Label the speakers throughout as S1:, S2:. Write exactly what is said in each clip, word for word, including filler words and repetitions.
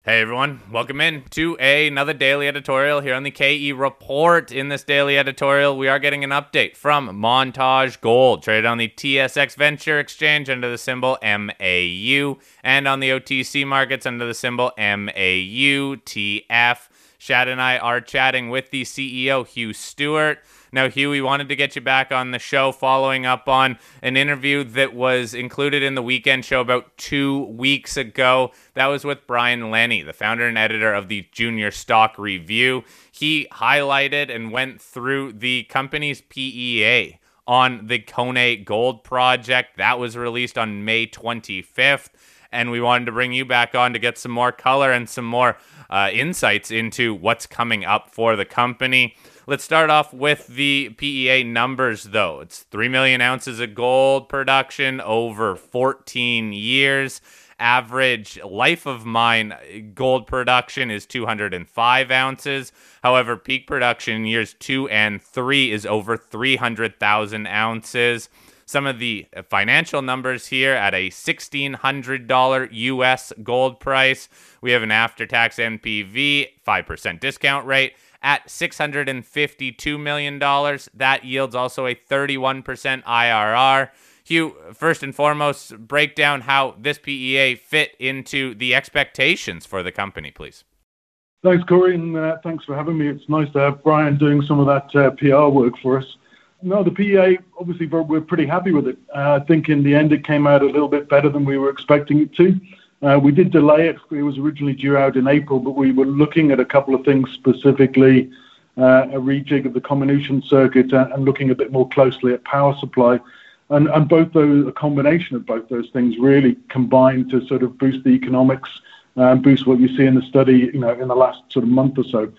S1: Hey everyone, welcome in to a, another daily editorial here on the K E Report. In this daily editorial, we are getting an update from Montage Gold, traded on the T S X Venture Exchange under the symbol M A U, and on the O T C markets under the symbol M A U T F. Shad and I are chatting with the C E O, Hugh Stewart. Now, Hugh, we wanted to get you back on the show following up on an interview that was included in the weekend show about two weeks ago. That was with Brian Lenny, the founder and editor of the Junior Stock Review. He highlighted and went through the company's P E A on the Koné Gold project. That was released on May twenty-fifth. And we wanted to bring you back on to get some more color and some more uh, insights into what's coming up for the company. Let's start off with the P E A numbers, though. It's three million ounces of gold production over fourteen years. Average life of mine gold production is two hundred five ounces. However, peak production in years two and three is over three hundred thousand ounces. Some of the financial numbers here at a sixteen hundred dollars U S gold price. We have an after-tax N P V, five percent discount rate, at six hundred fifty-two million dollars. That yields also a thirty-one percent I R R. Hugh, first and foremost, break down how this P E A fit into the expectations for the company, please.
S2: Thanks, Corey, and uh, thanks for having me. It's nice to have Brian doing some of that uh, P R work for us. No, the P E A, obviously, we're pretty happy with it. Uh, I think in the end it came out a little bit better than we were expecting it to. Uh, we did delay it. It was originally due out in April, but we were looking at a couple of things, specifically uh, a rejig of the comminution circuit and, and looking a bit more closely at power supply. And, and both those, a combination of both those things really combined to sort of boost the economics and boost what you see in the study, you know, in the last sort of month or so.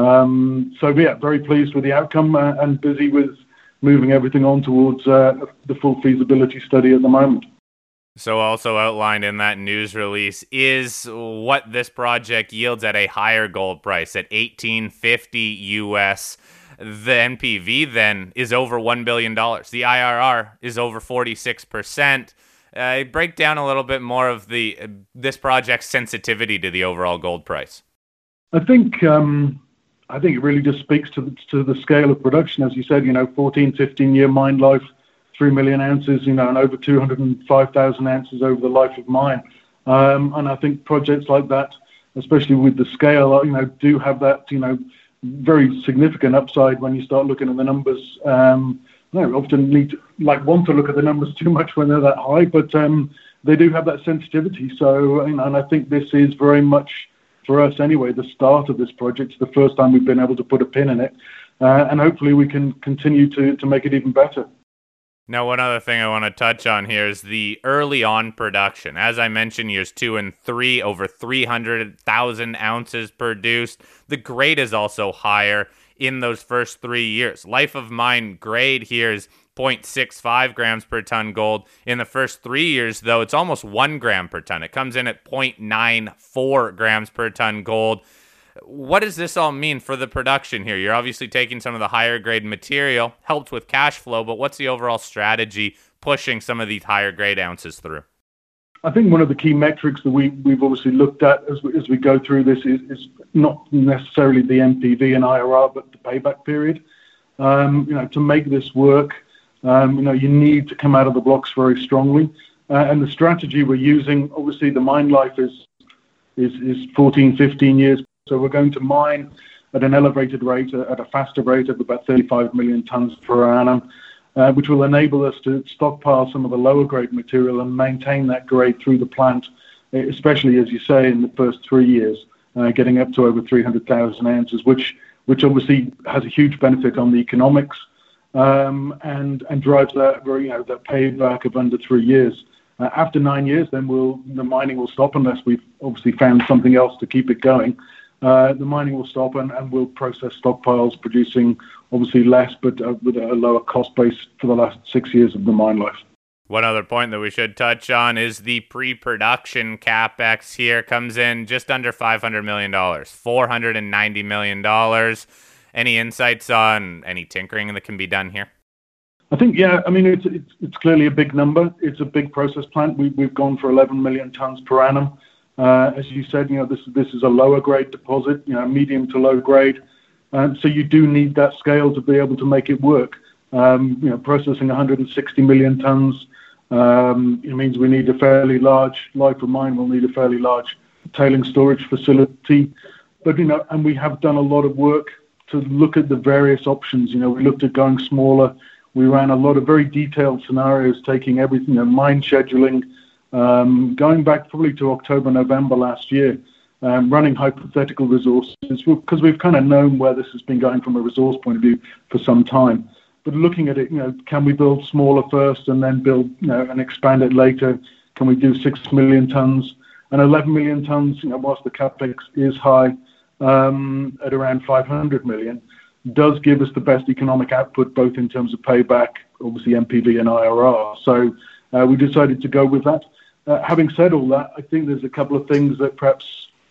S2: Um, so, yeah, very pleased with the outcome uh, and busy with moving everything on towards uh, the full feasibility study at the moment.
S1: So also outlined in that news release is what this project yields at a higher gold price at eighteen fifty U S. The N P V then is over one billion dollars. The I R R is over forty-six percent. Uh, break down a little bit more of the uh, this project's sensitivity to the overall gold price.
S2: I think um, I think it really just speaks to the, to the scale of production. As you said, you know, fourteen, fifteen year mine life, three million ounces, you know, and over two hundred five thousand ounces over the life of mine. Um, and I think projects like that, especially with the scale, you know, do have that, you know, very significant upside when you start looking at the numbers. Um, no, often need to, like want to look at the numbers too much when they're that high, but um, they do have that sensitivity. So, you know, and I think this is very much, for us anyway, the start of this project. It's the first time we've been able to put a pin in it, uh, and hopefully we can continue to to make it even better.
S1: Now, one other thing I want to touch on here is the early on production. As I mentioned, years two and three, over three hundred thousand ounces produced. The grade is also higher in those first three years. Life of mine grade here is zero point six five grams per ton gold. In the first three years, though, it's almost one gram per ton. It comes in at zero point nine four grams per ton gold. What does this all mean for the production here? You're obviously taking some of the higher grade material, helped with cash flow, but what's the overall strategy pushing some of these higher grade ounces through?
S2: I think one of the key metrics that we, we've obviously looked at as we, as we go through this is, is not necessarily the N P V and I R R, but the payback period. Um, you know, to make this work, um, you know, you need to come out of the blocks very strongly. Uh, and the strategy we're using, obviously the mine life is, is, is fourteen, fifteen years. So we're going to mine at an elevated rate, at a faster rate of about thirty-five million tons per annum, uh, which will enable us to stockpile some of the lower grade material and maintain that grade through the plant, especially, as you say, in the first three years, uh, getting up to over three hundred thousand ounces, which which obviously has a huge benefit on the economics um, and and drives that very, you know, that payback of under three years. Uh, after nine years, then we'll the mining will stop unless we've obviously found something else to keep it going. Uh, the mining will stop and, and we'll process stockpiles, producing obviously less, but uh, with a lower cost base for the last six years of the mine life.
S1: One other point that we should touch on is the pre-production capex here comes in just under five hundred million dollars, four hundred ninety million dollars. Any insights on any tinkering that can be done here?
S2: I think, yeah, I mean, it's, it's, it's clearly a big number. It's a big process plant. We, we've gone for eleven million tons per annum. Uh, as you said, you know, this this is a lower grade deposit, you know, medium to low grade, and so you do need that scale to be able to make it work. Um, you know, processing one hundred sixty million tons, um, it means we need a fairly large life of mine. We'll need a fairly large tailing storage facility, but you know, and we have done a lot of work to look at the various options. You know, we looked at going smaller. We ran a lot of very detailed scenarios, taking everything, you know, mine scheduling, um, going back probably to October, November last year, um, running hypothetical resources, because we've kind of known where this has been going from a resource point of view for some time. But looking at it, you know, can we build smaller first and then build, you know, and expand it later? Can we do six million tons? And eleven million tons, you know, whilst the capex is high, um, at around five hundred million, does give us the best economic output, both in terms of payback, obviously M P V and I R R. So uh, we decided to go with that. Uh, having said all that, I think there's a couple of things that perhaps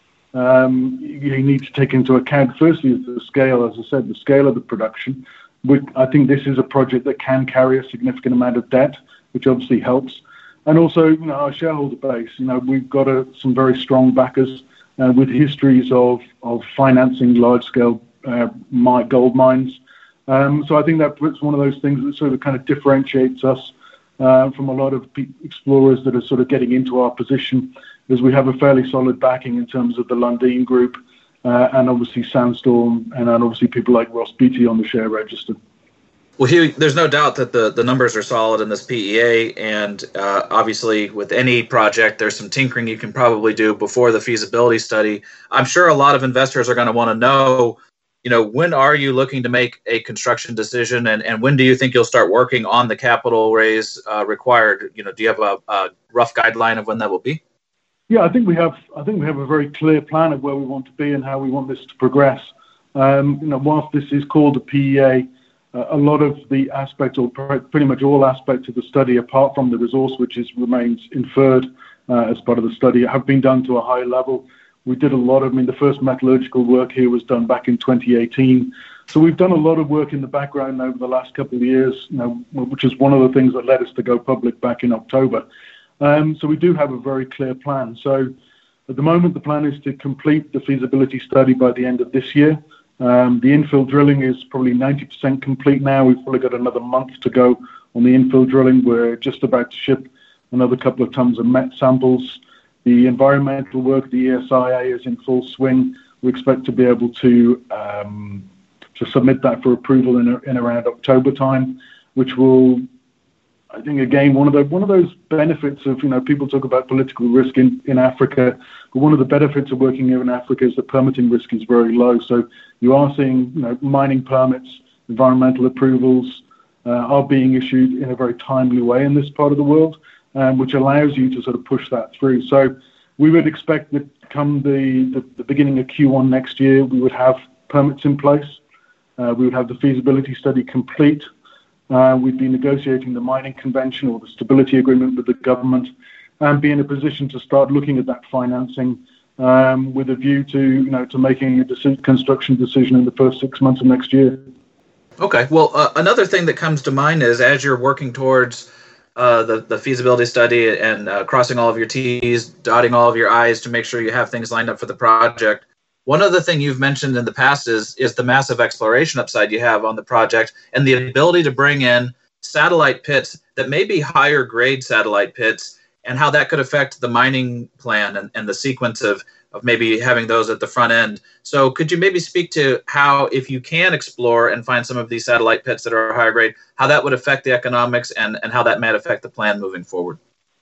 S2: um, you need to take into account. Firstly is the scale, as I said, the scale of the production. We, I think this is a project that can carry a significant amount of debt, which obviously helps. And also, you know, our shareholder base, you know, we've got a, some very strong backers uh, with histories of, of financing large-scale uh, my gold mines. Um, so I think that puts one of those things that sort of kind of differentiates us uh, from a lot of pe- explorers that are sort of getting into our position, is we have a fairly solid backing in terms of the Lundin Group, uh, and obviously Sandstorm, and then obviously people like Ross Beatty on the share register.
S3: Well, Hugh, there's no doubt that the, the numbers are solid in this P E A, and uh, obviously with any project, there's some tinkering you can probably do before the feasibility study. I'm sure a lot of investors are going to want to know, you know, when are you looking to make a construction decision, and, and when do you think you'll start working on the capital raise uh, required? You know, do you have a, a rough guideline of when that will be?
S2: Yeah, I think we have. I think we have a very clear plan of where we want to be and how we want this to progress. Um, you know, whilst this is called a P E A, uh, a lot of the aspects, or pretty much all aspects of the study, apart from the resource, which is remains inferred uh, as part of the study, have been done to a high level. We did a lot of. I mean, the first metallurgical work here was done back in twenty eighteen. So we've done a lot of work in the background over the last couple of years, you know, which is one of the things that led us to go public back in October. Um, so we do have a very clear plan. So at the moment, the plan is to complete the feasibility study by the end of this year. Um, the infill drilling is probably ninety percent complete now. We've probably got another month to go on the infill drilling. We're just about to ship another couple of tons of met samples. The environmental work, the E S I A, is in full swing. We expect to be able to um, to submit that for approval in, in around October time, which will, I think, again, one of the one of those benefits of, you know, people talk about political risk in, in Africa, but one of the benefits of working here in Africa is that permitting risk is very low. So you are seeing, you know, mining permits, environmental approvals uh, are being issued in a very timely way in this part of the world, um, which allows you to sort of push that through. So we would expect that come the, the, the beginning of Q one next year, we would have permits in place. Uh, we would have the feasibility study complete. Uh, we'd be negotiating the mining convention or the stability agreement with the government, and be in a position to start looking at that financing um, with a view to, you know, to making a deci- construction decision in the first six months of next year.
S3: Okay. Well, uh, another thing that comes to mind is, as you're working towards uh, the the feasibility study and uh, crossing all of your T's, dotting all of your I's to make sure you have things lined up for the project. One other thing you've mentioned in the past is is the massive exploration upside you have on the project, and the ability to bring in satellite pits that may be higher grade satellite pits, and how that could affect the mining plan and, and the sequence of, of maybe having those at the front end. So could you maybe speak to how, if you can explore and find some of these satellite pits that are higher grade, how that would affect the economics and, and how that might affect the plan moving forward?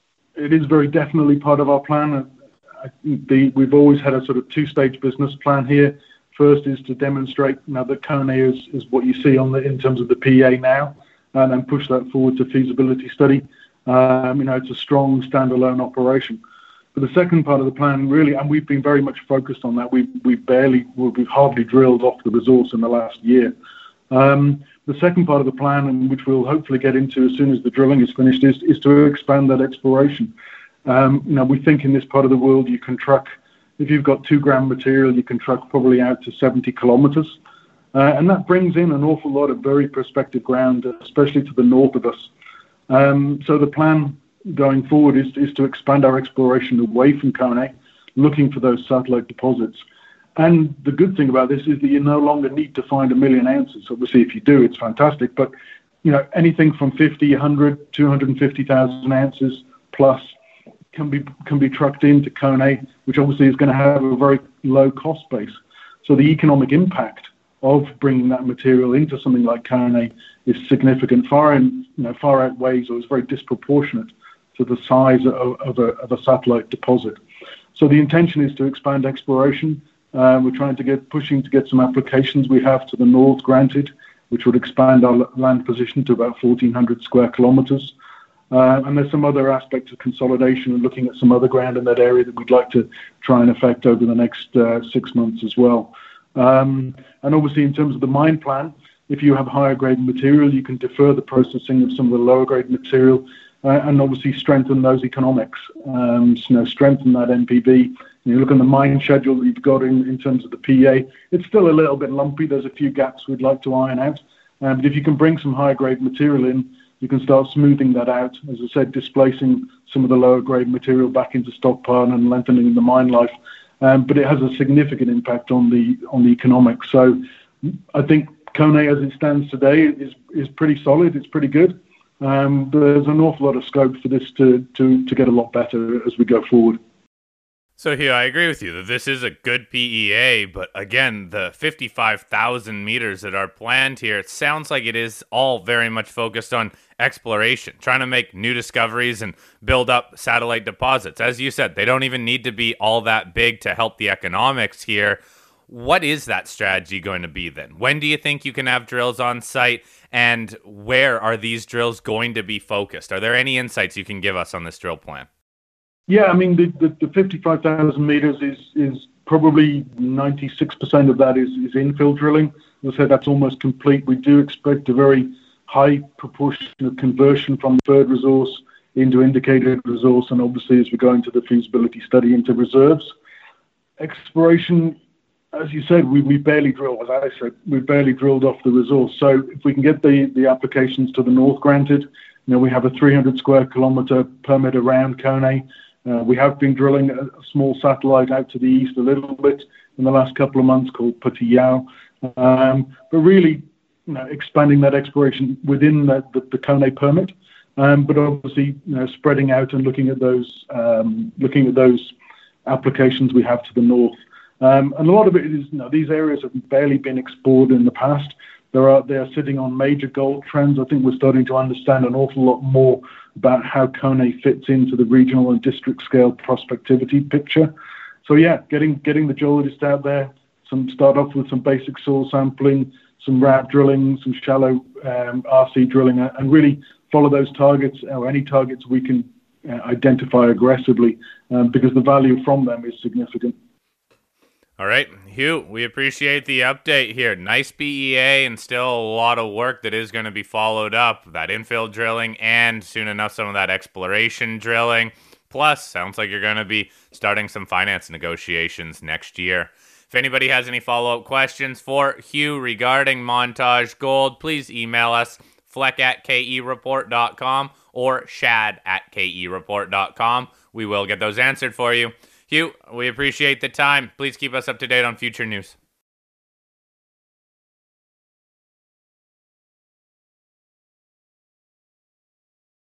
S2: It is very definitely part of our plan. I think the, we've always had a sort of two-stage business plan here. First is to demonstrate, you know, that Koné is, is what you see on the in terms of the P A now, and then push that forward to feasibility study. Um, you know, it's a strong standalone operation. But the second part of the plan, really, and we've been very much focused on that. We we barely, we've hardly drilled off the resource in the last year. Um, the second part of the plan, and which we'll hopefully get into as soon as the drilling is finished, is is to expand that exploration. Um, you know, we think in this part of the world you can truck, if you've got two gram material, you can truck probably out to seventy kilometers. Uh, and that brings in an awful lot of very prospective ground, especially to the north of us. Um, so the plan going forward is, is to expand our exploration away from Koné, looking for those satellite deposits. And the good thing about this is that you no longer need to find a million ounces. Obviously, if you do, it's fantastic. But you know, anything from fifty, one hundred, two hundred fifty thousand ounces plus can be can be trucked into Koné, which obviously is going to have a very low cost base. So the economic impact of bringing that material into something like Koné is significant, far in, you know, far outweighs, or is very disproportionate to the size of, of, a, of a satellite deposit. So the intention is to expand exploration. Uh, we're trying to get pushing to get some applications we have to the north granted, which would expand our land position to about fourteen hundred square kilometres. Uh, and there's some other aspects of consolidation and looking at some other ground in that area that we'd like to try and affect over the next uh, six months as well. Um, and obviously, in terms of the mine plan, if you have higher grade material, you can defer the processing of some of the lower grade material uh, and obviously strengthen those economics. Um, so, you know, strengthen that N P V. You look at the mine schedule that you've got in, in terms of the P A, it's still a little bit lumpy. There's a few gaps we'd like to iron out. Um, but if you can bring some higher grade material in, you can start smoothing that out. As I said, displacing some of the lower grade material back into stockpile and lengthening the mine life. Um, but it has a significant impact on the on the economics. So I think Koné, as it stands today, is is pretty solid. It's pretty good. Um, but there's an awful lot of scope for this to, to, to get a lot better as we go forward.
S1: So here, I agree with you that this is a good P E A, but again, the fifty-five thousand meters that are planned here, it sounds like it is all very much focused on exploration, trying to make new discoveries and build up satellite deposits. As you said, they don't even need to be all that big to help the economics here. What is that strategy going to be then? When do you think you can have drills on site, and where are these drills going to be focused? Are there any insights you can give us on this drill plan?
S2: Yeah, I mean, the, the, the fifty-five thousand meters is is probably ninety-six percent of that is, is infill drilling. As I said, that's almost complete. We do expect a very high proportion of conversion from inferred resource into indicated resource, and obviously as we go into the feasibility study, into reserves. Exploration, as you said, we, we barely drilled, as I said, we barely drilled off the resource. So if we can get the, the applications to the north granted, you know, we have a three hundred square kilometre permit around Koné. Uh, we have been drilling a, a small satellite out to the east a little bit in the last couple of months called Petit Yao. Um, but really, you know, expanding that exploration within the, the, the Koné permit, um, but obviously, you know, spreading out and looking at those um, looking at those applications we have to the north. Um, and a lot of it is, you know, these areas have barely been explored in the past. There are, they are sitting on major gold trends. I think we're starting to understand an awful lot more about how Koné fits into the regional and district scale prospectivity picture. So yeah, getting getting the geologists out there, some start off with some basic soil sampling, some R A B drilling, some shallow um, R C drilling, and really follow those targets, or any targets we can uh, identify aggressively, um, because the value from them is significant.
S1: All right, Hugh, we appreciate the update here. Nice P E A and still a lot of work that is going to be followed up. That infill drilling and soon enough some of that exploration drilling. Plus, sounds like you're going to be starting some finance negotiations next year. If anybody has any follow-up questions for Hugh regarding Montage Gold, please email us, fleck at k e report dot com or shad at k e report dot com. We will get those answered for you. Hugh, we appreciate the time. Please keep us up to date on future news.